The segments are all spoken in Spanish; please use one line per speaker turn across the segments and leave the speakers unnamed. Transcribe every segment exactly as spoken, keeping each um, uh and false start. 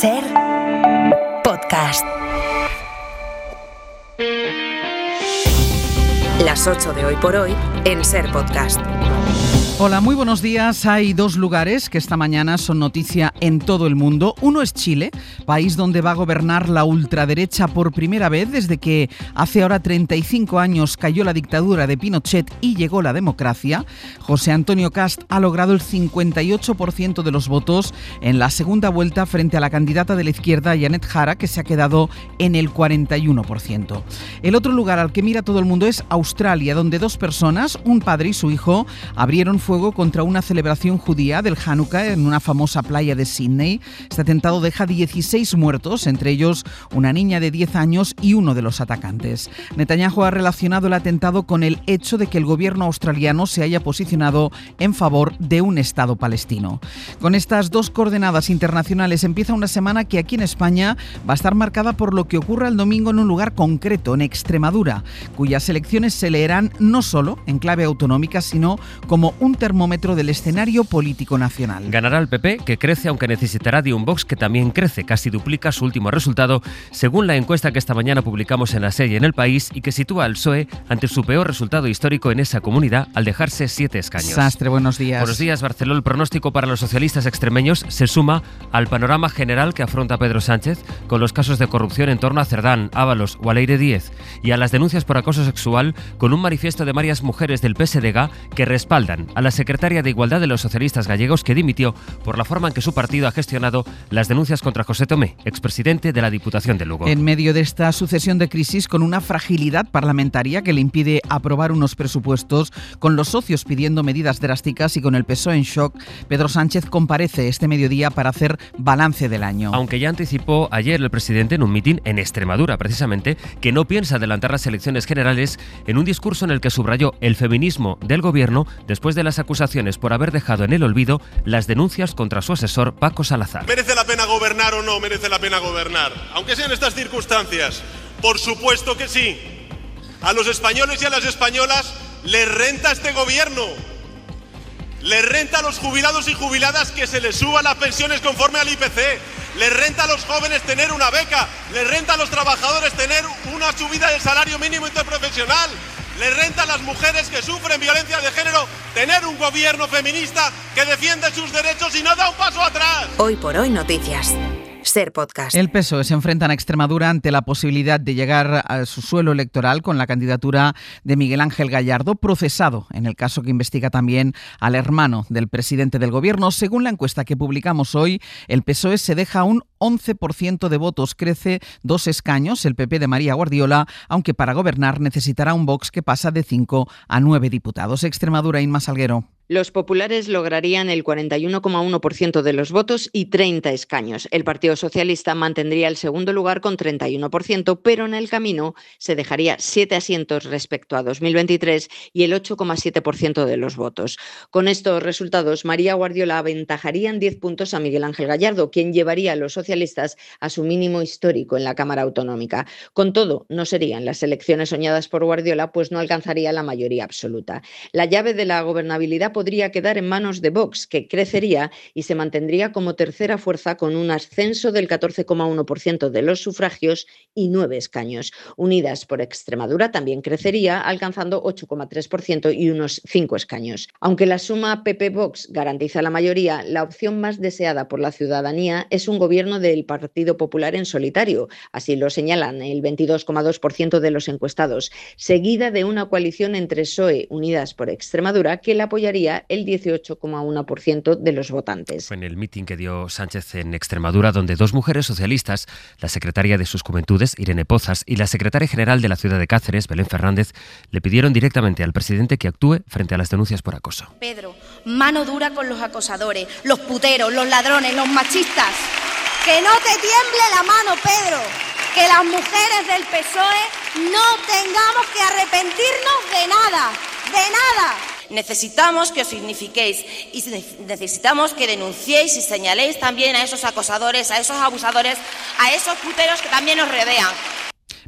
Ser Podcast. Las ocho de hoy por hoy en Ser Podcast.
Hola, muy buenos días. Hay dos lugares que esta mañana son noticia en todo el mundo. Uno es Chile, país donde va a gobernar la ultraderecha por primera vez desde que hace ahora treinta y cinco años cayó la dictadura de Pinochet y llegó la democracia. José Antonio Kast ha logrado el cincuenta y ocho por ciento de los votos en la segunda vuelta frente a la candidata de la izquierda, Janet Jara, que se ha quedado en el cuarenta y uno por ciento. El otro lugar al que mira todo el mundo es Australia, donde dos personas, un padre y su hijo, abrieron fuego contra una celebración judía del Hanukkah en una famosa playa de Sydney. Este atentado deja dieciséis muertos, entre ellos una niña de diez años y uno de los atacantes. Netanyahu ha relacionado el atentado con el hecho de que el gobierno australiano se haya posicionado en favor de un Estado palestino. Con estas dos coordenadas internacionales empieza una semana que aquí en España va a estar marcada por lo que ocurra el domingo en un lugar concreto, en Extremadura, cuyas elecciones se leerán no solo en clave autonómica, sino como un termómetro del escenario político nacional.
Ganará el P P, que crece aunque necesitará de un Vox que también crece, casi duplica su último resultado, según la encuesta que esta mañana publicamos en La Sella en El País y que sitúa al P S O E ante su peor resultado histórico en esa comunidad al dejarse siete escaños.
Sastre, buenos días.
Buenos días, Barceló. El pronóstico para los socialistas extremeños se suma al panorama general que afronta Pedro Sánchez con los casos de corrupción en torno a Cerdán, Ábalos o Aleire Díez y a las denuncias por acoso sexual con un manifiesto de varias mujeres del P S D G que respaldan a la secretaria de Igualdad de los socialistas gallegos, que dimitió por la forma en que su partido ha gestionado las denuncias contra José Tomé, expresidente de la Diputación de Lugo.
En medio de esta sucesión de crisis, con una fragilidad parlamentaria que le impide aprobar unos presupuestos, con los socios pidiendo medidas drásticas y con el P S O E en shock, Pedro Sánchez comparece este mediodía para hacer balance del año.
Aunque ya anticipó ayer el presidente en un mitin en Extremadura, precisamente, que no piensa adelantar las elecciones generales, en un discurso en el que subrayó el feminismo del gobierno después de las acusaciones por haber dejado en el olvido las denuncias contra su asesor Paco Salazar.
¿Merece la pena gobernar o no merece la pena gobernar? Aunque sean estas circunstancias, por supuesto que sí. A los españoles y a las españolas les renta este gobierno. Les renta a los jubilados y jubiladas que se les suban las pensiones conforme al I P C. Les renta a los jóvenes tener una beca. Les renta a los trabajadores tener una subida del salario mínimo interprofesional. Les renta a las mujeres que sufren violencia de género tener un gobierno feminista que defiende sus derechos y no da un paso atrás.
Hoy por hoy noticias. Ser Podcast.
El P S O E se enfrenta a Extremadura ante la posibilidad de llegar a su suelo electoral con la candidatura de Miguel Ángel Gallardo, procesado en el caso que investiga también al hermano del presidente del gobierno. Según la encuesta que publicamos hoy, el P S O E se deja un once por ciento de votos, crece dos escaños, el P P de María Guardiola, aunque para gobernar necesitará un Vox que pasa de cinco a nueve diputados. Extremadura, Inma Salguero.
Los populares lograrían el cuarenta y uno coma uno por ciento de los votos y treinta escaños. El Partido Socialista mantendría el segundo lugar con treinta y uno por ciento, pero en el camino se dejaría siete asientos respecto a dos mil veintitrés y el ocho coma siete por ciento de los votos. Con estos resultados, María Guardiola aventajaría en diez puntos a Miguel Ángel Gallardo, quien llevaría a los socialistas a su mínimo histórico en la Cámara Autonómica. Con todo, no serían las elecciones soñadas por Guardiola, pues no alcanzaría la mayoría absoluta. La llave de la gobernabilidad podría quedar en manos de Vox, que crecería y se mantendría como tercera fuerza con un ascenso del catorce coma uno por ciento de los sufragios y nueve escaños. Unidas por Extremadura también crecería, alcanzando ocho coma tres por ciento y unos cinco escaños. Aunque la suma P P-Vox garantiza la mayoría, la opción más deseada por la ciudadanía es un gobierno del Partido Popular en solitario. Así lo señalan el veintidós coma dos por ciento de los encuestados, seguida de una coalición entre P S O E, Unidas por Extremadura, que la apoyaría el dieciocho coma uno por ciento de los votantes.
Fue en el mitin que dio Sánchez en Extremadura, donde dos mujeres socialistas, la secretaria de sus Juventudes, Irene Pozas, y la secretaria general de la ciudad de Cáceres, Belén Fernández, le pidieron directamente al presidente que actúe frente a las denuncias por acoso.
Pedro, mano dura con los acosadores, los puteros, los ladrones, los machistas. Que no te tiemble la mano, Pedro. Que las mujeres del P S O E no tengamos que arrepentirnos de nada, de nada.
Necesitamos que os signifiquéis y necesitamos que denunciéis y señaléis también a esos acosadores, a esos abusadores, a esos puteros que también os rodean.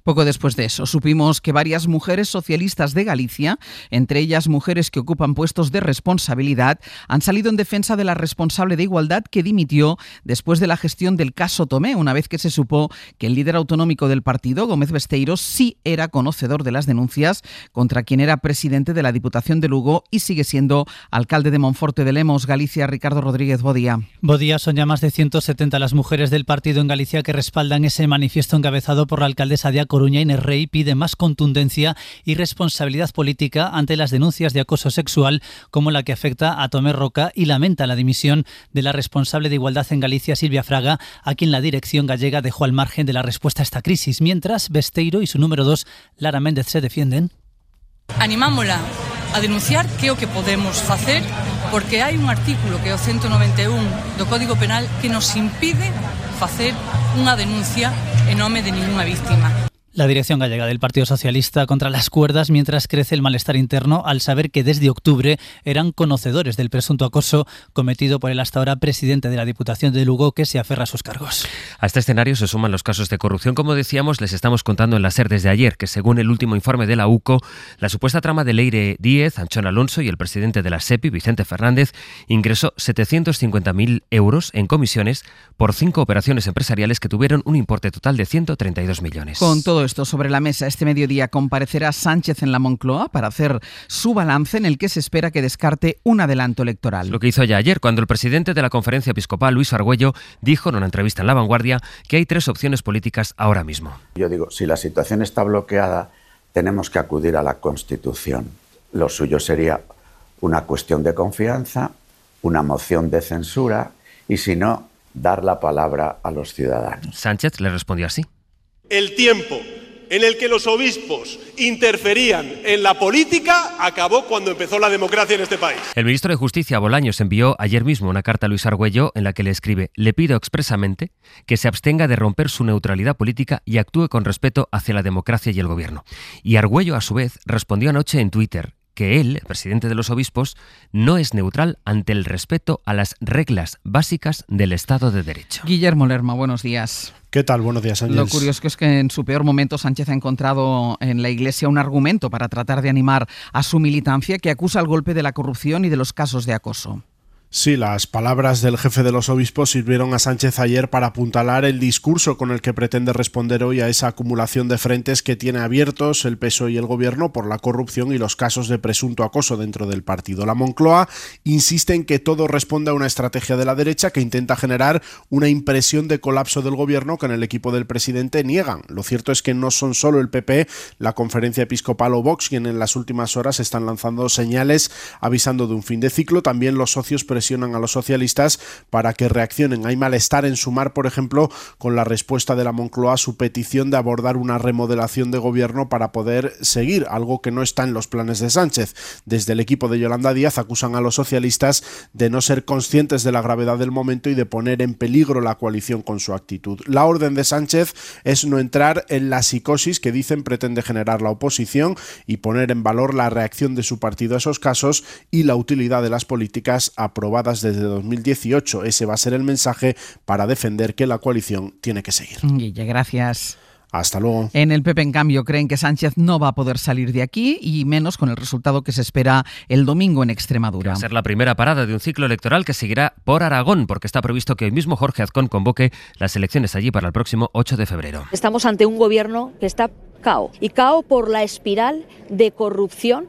Poco después de eso, supimos que varias mujeres socialistas de Galicia, entre ellas mujeres que ocupan puestos de responsabilidad, han salido en defensa de la responsable de Igualdad que dimitió después de la gestión del caso Tomé, una vez que se supo que el líder autonómico del partido, Gómez Besteiro, sí era conocedor de las denuncias contra quien era presidente de la Diputación de Lugo y sigue siendo alcalde de Monforte de Lemos. Galicia, Ricardo Rodríguez, bo día.
Bo día, son ya más de ciento setenta las mujeres del partido en Galicia que respaldan ese manifiesto encabezado por la alcaldesa de A Coruña, Inés Rey. Pide más contundencia y responsabilidad política ante las denuncias de acoso sexual como la que afecta a Tomé Roca y lamenta la dimisión de la responsable de Igualdad en Galicia, Silvia Fraga, a quien la dirección gallega dejó al margen de la respuesta a esta crisis, mientras Besteiro y su número dos, Lara Méndez, se defienden.
Animámola a denunciar que é o que podemos facer, porque hai un artículo que é o ciento noventa e un do Código Penal que nos impide facer unha denuncia en nome de ningunha víctima.
La dirección gallega del Partido Socialista contra las cuerdas mientras crece el malestar interno al saber que desde octubre eran conocedores del presunto acoso cometido por el hasta ahora presidente de la Diputación de Lugo, que se aferra a sus cargos.
A este escenario se suman los casos de corrupción. Como decíamos, les estamos contando en la SER desde ayer que, según el último informe de la U C O, la supuesta trama de Leire Díez, Anchón Alonso y el presidente de la SEPI, Vicente Fernández, ingresó setecientos cincuenta mil euros en comisiones por cinco operaciones empresariales que tuvieron un importe total de ciento treinta y dos millones.
Con todo esto sobre la mesa, este mediodía comparecerá Sánchez en la Moncloa para hacer su balance, en el que se espera que descarte un adelanto electoral.
Lo que hizo ya ayer, cuando el presidente de la Conferencia Episcopal, Luis Argüello, dijo en una entrevista en La Vanguardia que hay tres opciones políticas ahora mismo.
Yo digo, si la situación está bloqueada, tenemos que acudir a la Constitución. Lo suyo sería una cuestión de confianza, una moción de censura y, si no, dar la palabra a los ciudadanos.
Sánchez le respondió así.
El tiempo en el que los obispos interferían en la política acabó cuando empezó la democracia en este país.
El ministro de Justicia, Bolaños, envió ayer mismo una carta a Luis Argüello en la que le escribe: le pido expresamente que se abstenga de romper su neutralidad política y actúe con respeto hacia la democracia y el gobierno. Y Argüello, a su vez, respondió anoche en Twitter que él, el presidente de los obispos, no es neutral ante el respeto a las reglas básicas del Estado de Derecho.
Guillermo Lerma, buenos días.
¿Qué tal? Buenos días, Ángeles.
Lo curioso es que en su peor momento Sánchez ha encontrado en la Iglesia un argumento para tratar de animar a su militancia, que acusa el golpe de la corrupción y de los casos de acoso.
Sí, las palabras del jefe de los obispos sirvieron a Sánchez ayer para apuntalar el discurso con el que pretende responder hoy a esa acumulación de frentes que tiene abiertos el P S O E y el Gobierno por la corrupción y los casos de presunto acoso dentro del partido. La Moncloa insiste en que todo responde a una estrategia de la derecha que intenta generar una impresión de colapso del Gobierno que en el equipo del presidente niegan. Lo cierto es que no son solo el P P, la Conferencia Episcopal o Vox quienes en las últimas horas están lanzando señales avisando de un fin de ciclo. También los socios presionan a los socialistas para que reaccionen. Hay malestar en Sumar, por ejemplo, con la respuesta de la Moncloa a su petición de abordar una remodelación de gobierno para poder seguir, algo que no está en los planes de Sánchez. Desde el equipo de Yolanda Díaz acusan a los socialistas de no ser conscientes de la gravedad del momento y de poner en peligro la coalición con su actitud. La orden de Sánchez es no entrar en la psicosis que dicen pretende generar la oposición y poner en valor la reacción de su partido a esos casos y la utilidad de las políticas aprobadas desde dos mil dieciocho. Ese va a ser el mensaje para defender que la coalición tiene que seguir.
Guille, gracias.
Hasta luego.
En el P P, en cambio, creen que Sánchez no va a poder salir de aquí, y menos con el resultado que se espera el domingo en Extremadura.
Va a ser la primera parada de un ciclo electoral que seguirá por Aragón, porque está previsto que hoy mismo Jorge Azcón convoque las elecciones allí para el próximo ocho de febrero.
Estamos ante un gobierno que está cao, y cao por la espiral de corrupción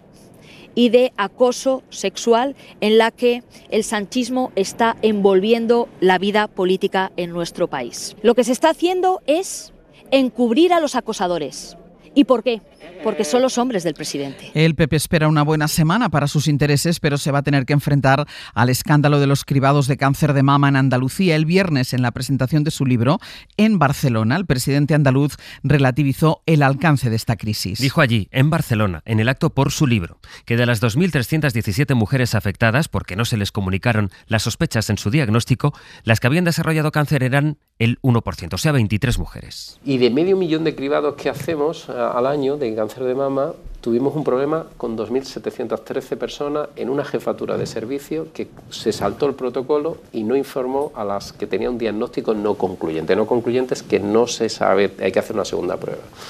y de acoso sexual en la que el sanchismo está envolviendo la vida política en nuestro país. Lo que se está haciendo es encubrir a los acosadores. ¿Y por qué? Porque son los hombres del presidente.
El P P espera una buena semana para sus intereses, pero se va a tener que enfrentar al escándalo de los cribados de cáncer de mama en Andalucía. El viernes, en la presentación de su libro en Barcelona, el presidente andaluz relativizó el alcance de esta crisis.
Dijo allí, en Barcelona, en el acto por su libro, que de las dos mil trescientas diecisiete mujeres afectadas porque no se les comunicaron las sospechas en su diagnóstico, las que habían desarrollado cáncer eran el uno por ciento, o sea, veintitrés mujeres.
Y de medio millón de cribados que hacemos al año de cáncer de mama, tuvimos un problema con dos mil setecientas trece personas en una jefatura de servicio que se saltó el protocolo y no informó a las que tenían un diagnóstico no concluyente. No concluyente es que no se sabe, hay que hacer una segunda prueba.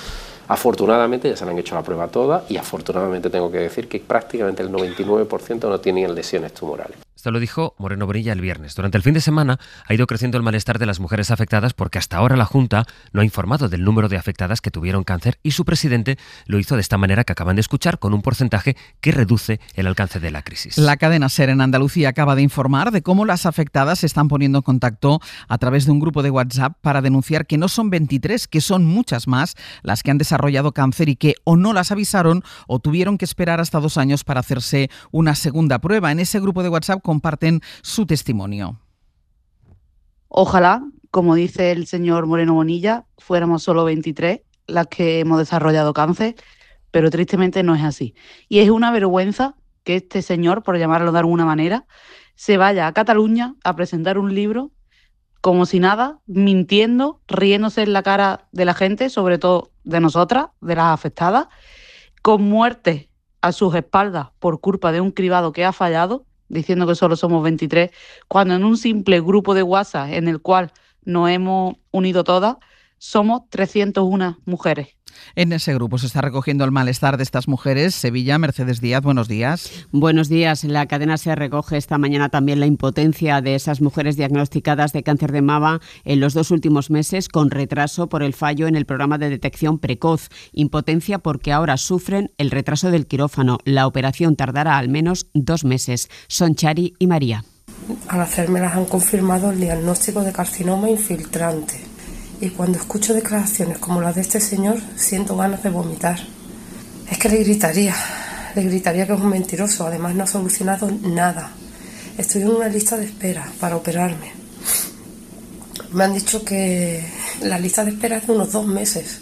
Afortunadamente ya se le han hecho la prueba todas y afortunadamente tengo que decir que prácticamente el noventa y nueve por ciento no tienen lesiones tumorales.
Esto lo dijo Moreno Bonilla el viernes. Durante el fin de semana ha ido creciendo el malestar de las mujeres afectadas porque hasta ahora la Junta no ha informado del número de afectadas que tuvieron cáncer y su presidente lo hizo de esta manera que acaban de escuchar, con un porcentaje que reduce el alcance de la crisis.
La cadena SER en Andalucía acaba de informar de cómo las afectadas se están poniendo en contacto a través de un grupo de WhatsApp para denunciar que no son veintitrés, que son muchas más las que han desarrollado cáncer y que o no las avisaron o tuvieron que esperar hasta dos años para hacerse una segunda prueba. En ese grupo de WhatsApp comparten su testimonio.
Ojalá, como dice el señor Moreno Bonilla, fuéramos solo veintitrés las que hemos desarrollado cáncer, pero tristemente no es así. Y es una vergüenza que este señor, por llamarlo de alguna manera, se vaya a Cataluña a presentar un libro como si nada, mintiendo, riéndose en la cara de la gente, sobre todo de nosotras, de las afectadas, con muerte a sus espaldas por culpa de un cribado que ha fallado, diciendo que solo somos veintitrés, cuando en un simple grupo de WhatsApp en el cual nos hemos unido todas, somos trescientas una mujeres.
En ese grupo se está recogiendo el malestar de estas mujeres. Sevilla, Mercedes Díaz, buenos días.
Buenos días. La cadena SER recoge esta mañana también la impotencia de esas mujeres diagnosticadas de cáncer de mama en los dos últimos meses con retraso por el fallo en el programa de detección precoz. Impotencia porque ahora sufren el retraso del quirófano. La operación tardará al menos dos meses. Son Chari y María.
Al hacérmelas han confirmado el diagnóstico de carcinoma infiltrante. Y cuando escucho declaraciones como las de este señor, siento ganas de vomitar. Es que le gritaría, le gritaría que es un mentiroso. Además no ha solucionado nada. Estoy en una lista de espera para operarme. Me han dicho que la lista de espera es de unos dos meses.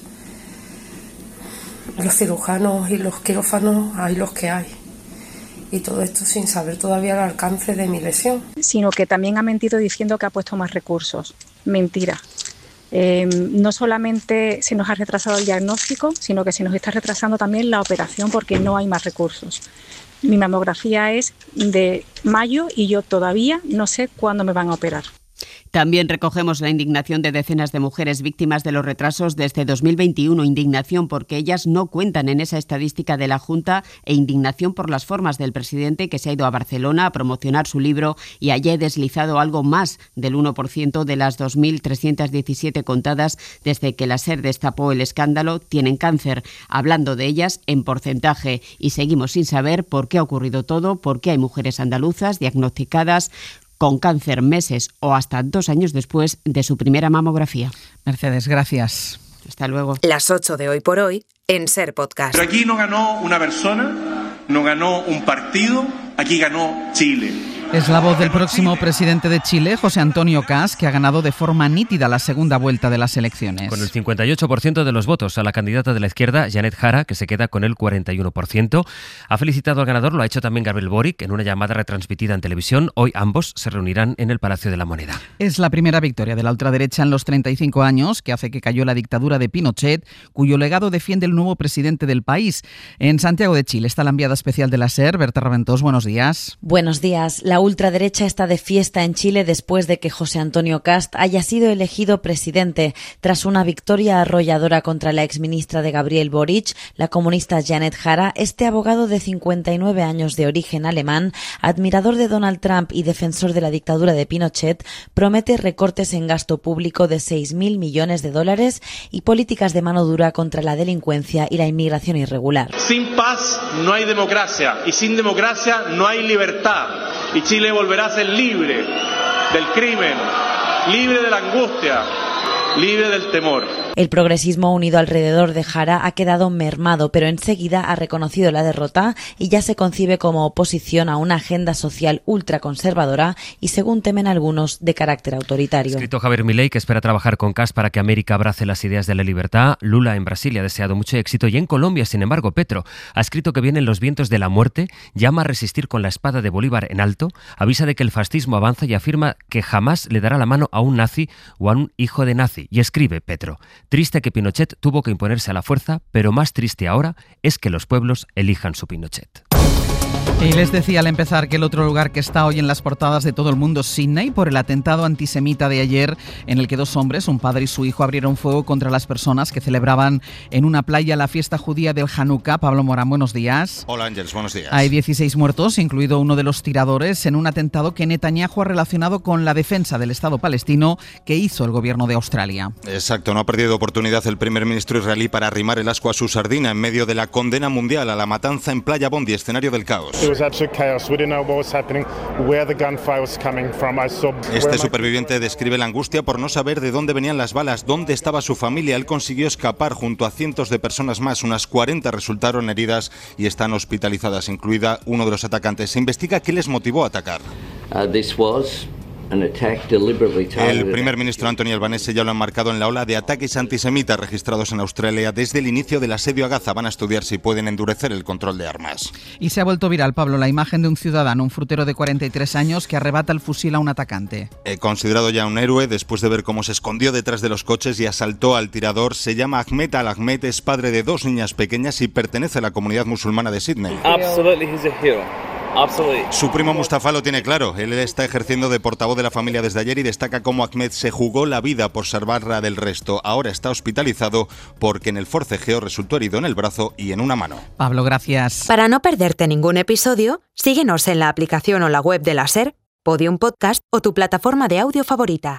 Los cirujanos y los quirófanos hay los que hay. Y todo esto sin saber todavía el alcance de mi lesión.
Sino que también ha mentido diciendo que ha puesto más recursos. Mentira. Eh, no solamente se nos ha retrasado el diagnóstico, sino que se nos está retrasando también la operación porque no hay más recursos. Mi mamografía es de mayo y yo todavía no sé cuándo me van a operar.
También recogemos la indignación de decenas de mujeres víctimas de los retrasos desde dos mil veintiuno. Indignación porque ellas no cuentan en esa estadística de la Junta e indignación por las formas del presidente que se ha ido a Barcelona a promocionar su libro y haya deslizado algo más del uno por ciento de las dos mil trescientas diecisiete contadas desde que la SER destapó el escándalo tienen cáncer, hablando de ellas en porcentaje. Y seguimos sin saber por qué ha ocurrido todo, por qué hay mujeres andaluzas diagnosticadas con cáncer meses o hasta dos años después de su primera mamografía.
Mercedes, gracias.
Hasta luego.
Las ocho de Hoy por Hoy en SER Podcast.
Pero aquí no ganó una persona, no ganó un partido, aquí ganó Chile.
Es la voz del próximo presidente de Chile, José Antonio Kast, que ha ganado de forma nítida la segunda vuelta de las elecciones.
Con el cincuenta y ocho por ciento de los votos a la candidata de la izquierda, Janet Jara, que se queda con el cuarenta y uno por ciento. Ha felicitado al ganador, lo ha hecho también Gabriel Boric en una llamada retransmitida en televisión. Hoy ambos se reunirán en el Palacio de la Moneda.
Es la primera victoria de la ultraderecha en los treinta y cinco años, que hace que cayó la dictadura de Pinochet, cuyo legado defiende el nuevo presidente del país. En Santiago de Chile está la enviada especial de la SER, Berta Raventós. Buenos días.
Buenos días. La ultraderecha está de fiesta en Chile después de que José Antonio Kast haya sido elegido presidente. Tras una victoria arrolladora contra la exministra de Gabriel Boric, la comunista Janet Jara, este abogado de cincuenta y nueve años de origen alemán, admirador de Donald Trump y defensor de la dictadura de Pinochet, promete recortes en gasto público de seis mil millones de dólares y políticas de mano dura contra la delincuencia y la inmigración irregular.
Sin paz no hay democracia y sin democracia no hay libertad. Y Chile volverá a ser libre del crimen, libre de la angustia, libre del temor.
El progresismo unido alrededor de Jara ha quedado mermado, pero enseguida ha reconocido la derrota y ya se concibe como oposición a una agenda social ultraconservadora y, según temen algunos, de carácter autoritario.
Ha escrito Javier Milei, que espera trabajar con Kast para que América abrace las ideas de la libertad. Lula en Brasil ha deseado mucho éxito y en Colombia, sin embargo, Petro ha escrito que vienen los vientos de la muerte, llama a resistir con la espada de Bolívar en alto, avisa de que el fascismo avanza y afirma que jamás le dará la mano a un nazi o a un hijo de nazi. Y escribe Petro: triste que Pinochet tuvo que imponerse a la fuerza, pero más triste ahora es que los pueblos elijan su Pinochet.
Y les decía al empezar que el otro lugar que está hoy en las portadas de todo el mundo es Sydney por el atentado antisemita de ayer en el que dos hombres, un padre y su hijo, abrieron fuego contra las personas que celebraban en una playa la fiesta judía del Hanukkah. Pablo Morán, buenos días.
Hola Ángeles, buenos días.
Hay dieciséis muertos, incluido uno de los tiradores, en un atentado que Netanyahu ha relacionado con la defensa del Estado palestino que hizo el gobierno de Australia.
Exacto, no ha perdido oportunidad el primer ministro israelí para arrimar el ascua a su sardina en medio de la condena mundial a la matanza en Playa Bondi, escenario del caos. Este superviviente describe la angustia por no saber de dónde venían las balas, dónde estaba su familia. Él consiguió escapar junto a cientos de personas más. Unas cuarenta resultaron heridas y están hospitalizadas, incluida uno de los atacantes. Se investiga qué les motivó a atacar.
Uh, this was
El primer ministro Anthony Albanese ya lo han marcado en la ola de ataques antisemitas registrados en Australia desde el inicio del asedio a Gaza. Van a estudiar si pueden endurecer el control de armas.
Y se ha vuelto viral, Pablo, la imagen de un ciudadano, un frutero de cuarenta y tres años, que arrebata el fusil a un atacante.
He considerado ya un héroe después de ver cómo se escondió detrás de los coches y asaltó al tirador. Se llama Ahmed Al-Ahmed, es padre de dos niñas pequeñas y pertenece a la comunidad musulmana de Sydney.
Absolutely, he's a hero. Absolutely.
Su primo Mustafa lo tiene claro. Él está ejerciendo de portavoz de la familia desde ayer y destaca cómo Ahmed se jugó la vida por salvarla del resto. Ahora está hospitalizado porque en el forcejeo resultó herido en el brazo y en una mano.
Pablo, gracias.
Para no perderte ningún episodio, síguenos en la aplicación o la web de la SER, Podium Podcast o tu plataforma de audio favorita.